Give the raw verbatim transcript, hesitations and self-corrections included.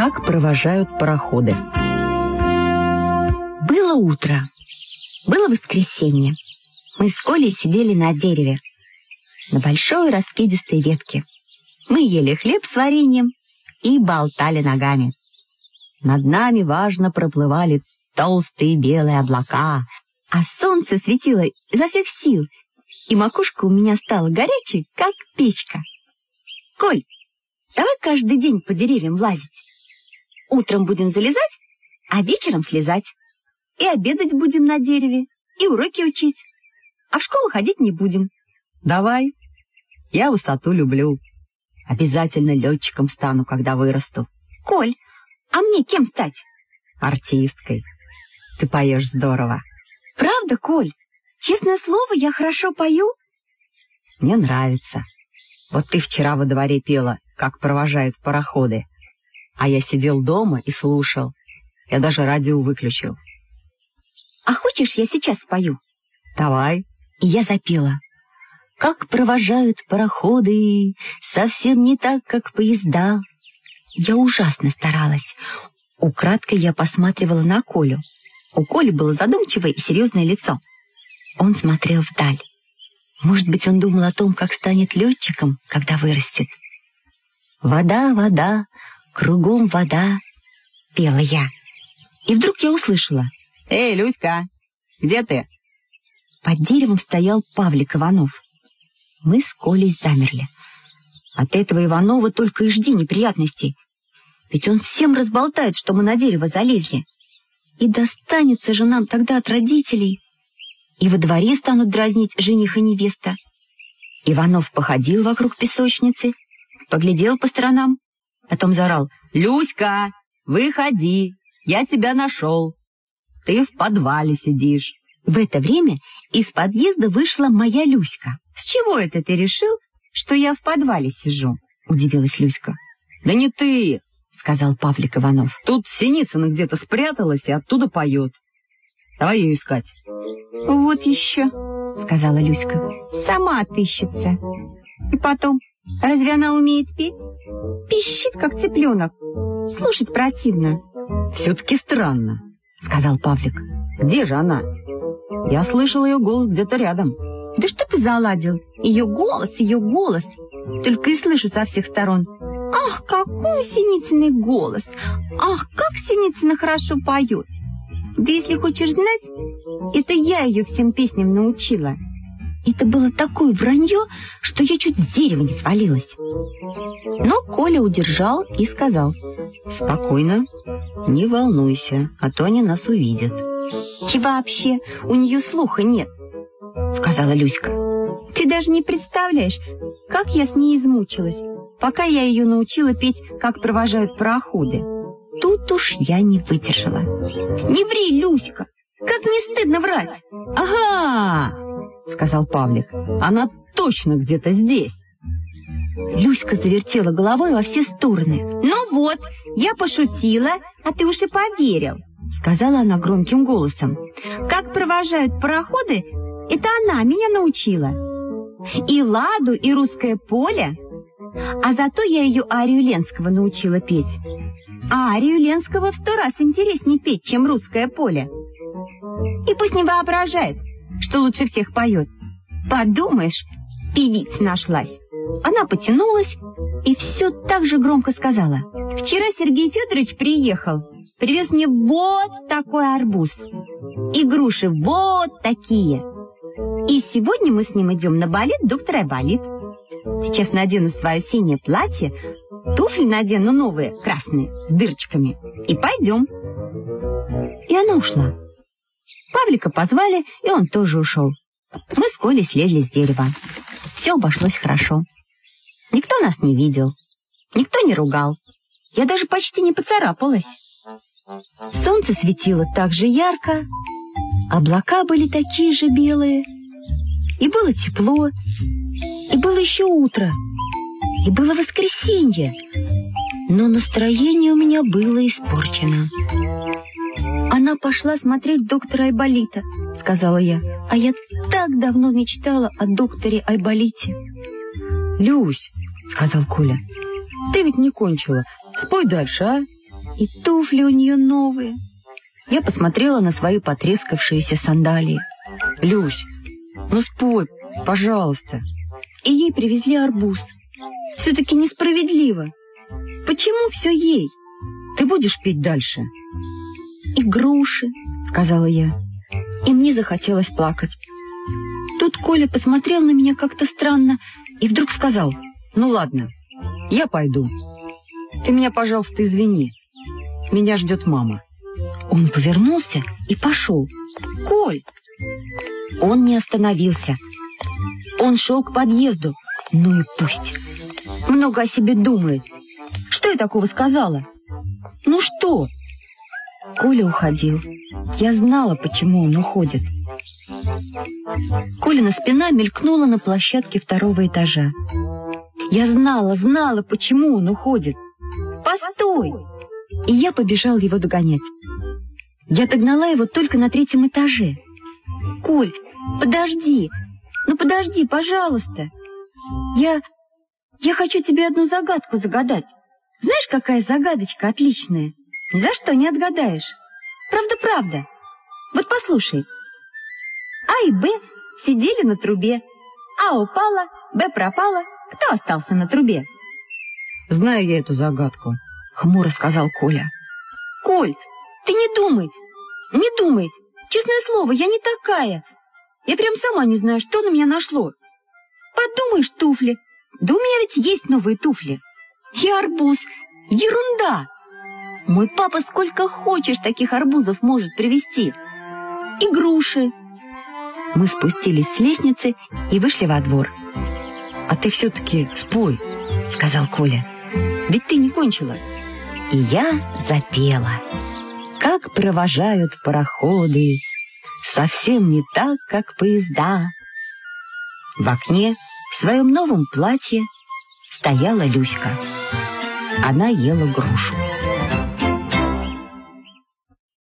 Как провожают пароходы. Было утро. Было воскресенье. Мы с Колей сидели на дереве, на большой раскидистой ветке. Мы ели хлеб с вареньем и болтали ногами. Над нами важно проплывали толстые белые облака, а солнце светило изо всех сил, и макушка у меня стала горячей, как печка. Коль, давай каждый день по деревьям лазить. Утром будем залезать, а вечером слезать. И обедать будем на дереве, и уроки учить. А в школу ходить не будем. Давай. Я высоту люблю. Обязательно летчиком стану, когда вырасту. Коль, а мне кем стать? Артисткой. Ты поешь здорово. Правда, Коль? Честное слово, я хорошо пою? Мне нравится. Вот ты вчера во дворе пела, как провожают пароходы. А я сидел дома и слушал. Я даже радио выключил. А хочешь, я сейчас спою? Давай. И я запела. Как провожают пароходы, совсем не так, как поезда. Я ужасно старалась. Украдкой я посматривала на Колю. У Коли было задумчивое и серьезное лицо. Он смотрел вдаль. Может быть, он думал о том, как станет летчиком, когда вырастет. «Вода, вода, кругом вода», — пела я. И вдруг я услышала. «Эй, Люська, где ты?» Под деревом стоял Павлик Иванов. Мы с Колей замерли. От этого Иванова только и жди неприятностей. Ведь он всем разболтает, что мы на дерево залезли. И достанется же нам тогда от родителей. И во дворе станут дразнить жених и невеста. Иванов походил вокруг песочницы, поглядел по сторонам, потом заорал: «Люська, выходи, я тебя нашел. Ты в подвале сидишь». В это время из подъезда вышла моя Люська. «С чего это ты решил, что я в подвале сижу?» — удивилась Люська. «Да не ты!» — сказал Павлик Иванов. «Тут Синицына где-то спряталась и оттуда поет. Давай ее искать». «Вот еще», — сказала Люська. «Сама отыщется. И потом, разве она умеет петь? Пищит, как цыпленок. Слушать противно». «Все-таки странно», — сказал Павлик. «Где же она? Я слышал ее голос где-то рядом». «Да что ты заладил? Ее голос, ее голос. Только и слышу со всех сторон. Ах, какой Синицыный голос! Ах, как Синицына хорошо поет! Да если хочешь знать, это я ее всем песням научила». Это было такое вранье, что я чуть с дерева не свалилась. Но Коля удержал и сказал: «Спокойно, не волнуйся, а то они нас увидят». «И вообще, у нее слуха нет», — сказала Люська. «Ты даже не представляешь, как я с ней измучилась, пока я ее научила петь, как провожают пароходы». Тут уж я не выдержала. «Не ври, Люська! Как не стыдно врать!» «Ага!» — сказал Павлик. «Она точно где-то здесь!» Люська завертела головой во все стороны. «Ну вот, я пошутила, а ты уж и поверил», — сказала она громким голосом. «Как провожают пароходы, это она меня научила. И ладу, и русское поле. А зато я ее арию Ленского научила петь. А арию Ленского в сто раз интереснее петь, чем русское поле. И пусть не воображает, что лучше всех поет. Подумаешь, певица нашлась». Она потянулась и все так же громко сказала: «Вчера Сергей Федорович приехал, привез мне вот такой арбуз, и груши вот такие. И сегодня мы с ним идем на балет доктора Айболит. Сейчас надену свое синее платье, туфли надену новые, красные, с дырочками, и пойдем». И она ушла. Павлика позвали, и он тоже ушел. Мы с Колей слезли с дерева. Все обошлось хорошо. Никто нас не видел, никто не ругал. Я даже почти не поцарапалась. Солнце светило так же ярко, облака были такие же белые. И было тепло, и было еще утро, и было воскресенье. Но настроение у меня было испорчено. «Она пошла смотреть доктора Айболита», — сказала я. «А я так давно мечтала о докторе Айболите». «Люсь», — сказал Коля, — «ты ведь не кончила. Спой дальше, а? И туфли у нее новые. Я посмотрела на свои потрескавшиеся сандалии. Люсь, ну спой, пожалуйста. И ей привезли арбуз. Все-таки несправедливо. Почему все ей? Ты будешь петь дальше? И груши, сказала я. И мне захотелось плакать. Тут Коля посмотрел на меня как-то странно и вдруг сказал: ну ладно, я пойду. Ты меня, пожалуйста, извини. Меня ждет мама. Он повернулся и пошел. Коль! Он не остановился. Он шел к подъезду. Ну и пусть. Много о себе думает. Что я такого сказала? Ну что? Коля уходил. Я знала, почему он уходит. Колина спина мелькнула на площадке второго этажа. Я знала, знала, почему он уходит. Постой! И я побежала его догонять. Я догнала его только на третьем этаже. Коль, подожди! Ну подожди, пожалуйста! Я... я хочу тебе одну загадку загадать. Знаешь, какая загадочка отличная? Ни за что не отгадаешь. Правда-правда. Вот послушай. А и Б сидели на трубе. А упала, Б пропала. Кто остался на трубе? Знаю я эту загадку, хмуро сказал Коля. Коль, ты не думай, не думай. Честное слово, я не такая. Я прям сама не знаю, что на меня нашло. Подумаешь, туфли. Да у меня ведь есть новые туфли. И арбуз. Ерунда. Мой папа сколько хочешь таких арбузов может привезти. И груши. Мы спустились с лестницы и вышли во двор. А ты все-таки спой, сказал Коля. Ведь ты не кончила. И я запела. Как провожают пароходы, совсем не так, как поезда. В окне в своем новом платье стояла Люська. Она ела грушу.